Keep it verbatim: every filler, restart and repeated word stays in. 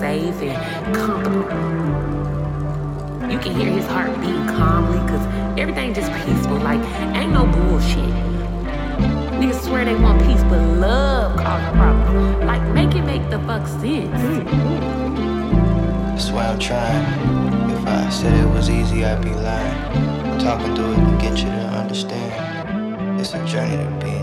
safe and comfortable. You can hear his heart beating calmly because everything just peaceful. Like, ain't no bullshit. Niggas swear they want peace, but love causes problems. Like, make it make the fuck sense. That's why I'm trying. If I said it was easy, I'd be lying. Talking through it to get you to understand. It's a journey to be